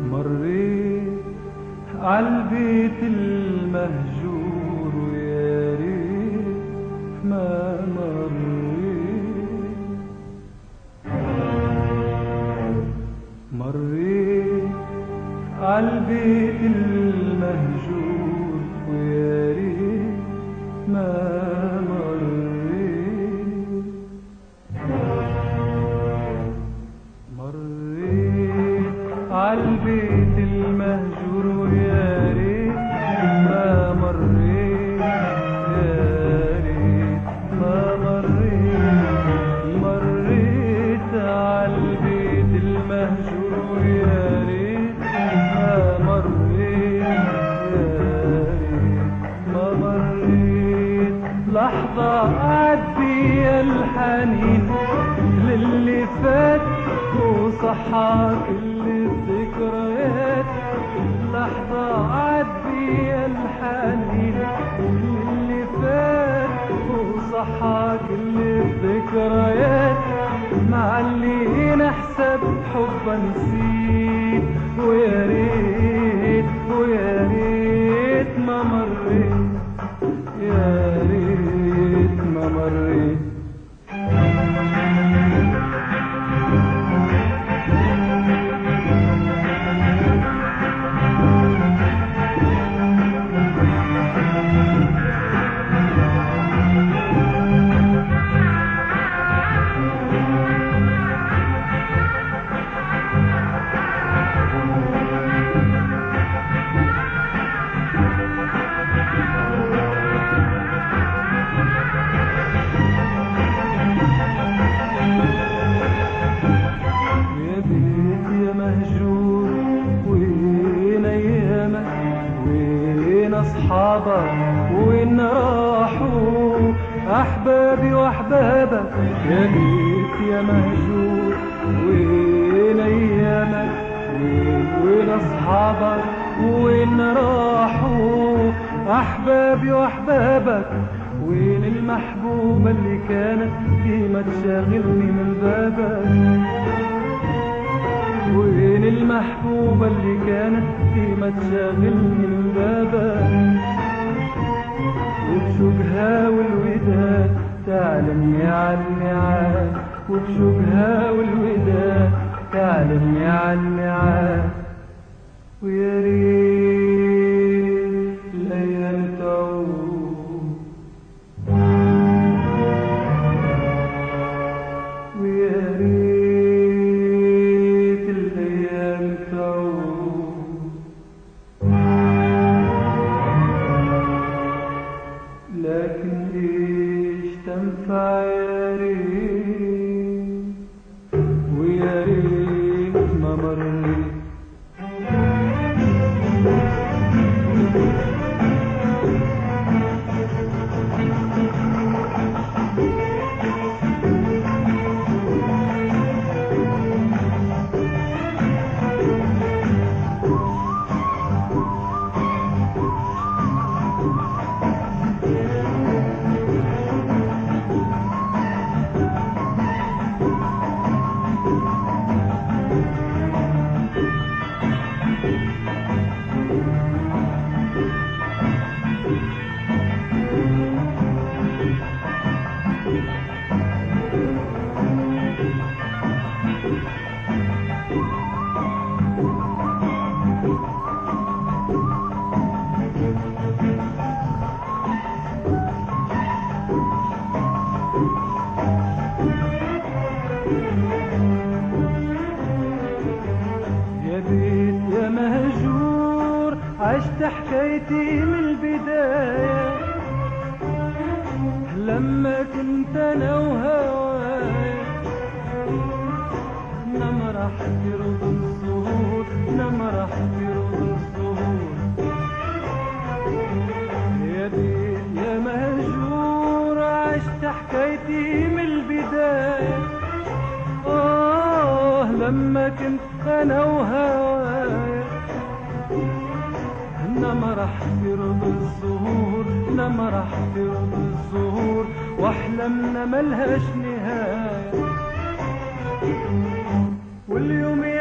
مريت عالبيت المهجور ويا ريت ما مريت عالبيت المهجور ويا ريت ما مريت عالبيت المهجور ويا ريت ما مريت يا ريت ما مريت عالبيت المهجور ويا ريت ما مريت يا ريت ما مريت لحظة أعدي الحنين للي فات وصحى كل الذكريات. لحظة أعدي الحنين للي فات وصحى كل الذكريات. مع اللي نحسب حبا نسيت ويا ريت ويا ريت ما مريت يا ريت ما مريت. أصحابك وين راحوا أحبابي وأحبابك؟ يا بيت يا مهجور وين أيامك؟ وين أصحابك وين راحوا أحبابي وأحبابك؟ وين المحبوبة اللي كانت ديما تشاغلني من بابك؟ وين المحبوبة اللي كانت ديما تشاغلني من بابك؟ وبشوقها والوداد تعلمني عالنعال، وبشوقها والوداد تعلمني عالنعال. ويا ريت الأيام تعود، ويا ريت الأيام تعود. لكن إيش تنفع يا ريت ويا ريت ما مريت. يا بيت يا مهجور عشت حكايتي من البداية، لما كنت انا وهوايا نمرح في رضا الزهور، نمرح في رضا الزهور. يا بيت يا مهجور عشت حكايتي من البداية، لما كنت انا وهوايا نمرح في رضا الزهور، نمرح في رضا الزهور. واحلامنا ملهاش نهاية، واليوم